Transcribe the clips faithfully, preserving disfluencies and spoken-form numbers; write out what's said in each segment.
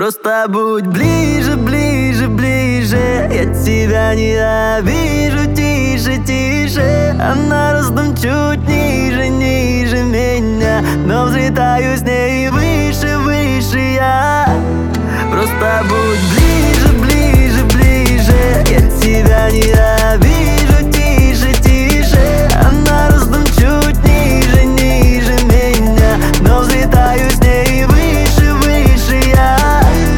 Просто будь ближе, ближе, ближе. Я тебя ненавижу, тише, тише. А на ростом чуть ниже, ниже меня, но взлетаю с ней выше, выше я. Просто будь ближе, ближе, ближе. Я тебя ненавижу, тише, тише. А на ростом чуть ниже, ниже меня, но взлетаю с ней выше, выше я.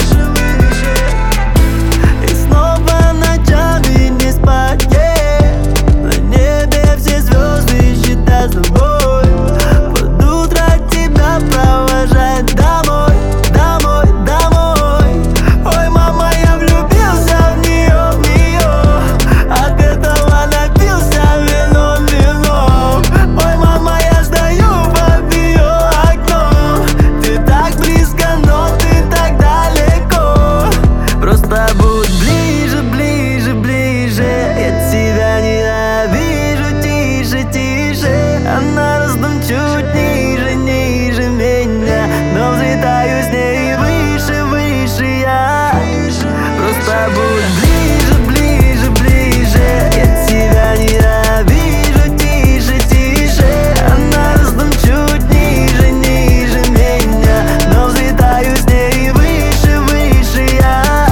И снова ночами не спать, yeah. На небе все звезды считать с тобой. Под утро тебя провожать домой, домой, домой. Ой, мама, я влюбился в нее, в нее. От этого напился вином, вином. Ой, мама, я стою под ее окном. Ты так близко, но ты так далеко. Просто будь ближе, ближе, ближе. Я тебя ненавижу, тише, тише. А на ростом чуть ниже, ниже меня, но взлетаю с ней выше, выше я. Просто будь ближе, ближе, ближе. Я тебя ненавижу, тише, тише. А на ростом чуть ниже, ниже меня, но взлетаю с ней выше, выше я.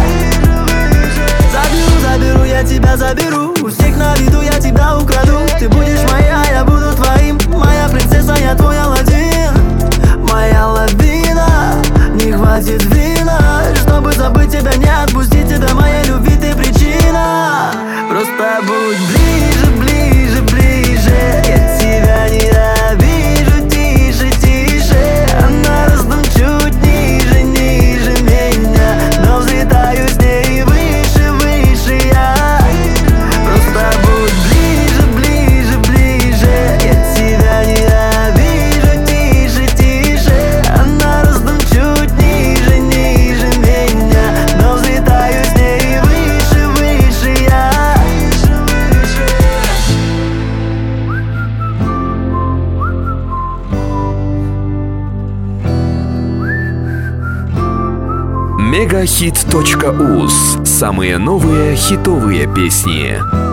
Заберу, заберу, я тебя заберу. У всех на виду я тебя украду. Ты будешь моя, я буду твоим. Моя принцесса, я твой Аладдин. Моя лавина, не хватит вина, чтобы забыть тебя, не отпустить тебя. Моей любви ты причина. Просто будь ближе, ближе, ближе. Я тебя ненавижу, тише, тише. А на ростом чуть ниже, ниже меня, но взлетаю с ней выше, выше я. Просто будь ближе, ближе, ближе. Я тебя ненавижу, тише, тише. А на ростом чуть ниже, ниже меня, но взлетаю с ней выше, выше я. Мегахит точка уз. Самые новые хитовые песни.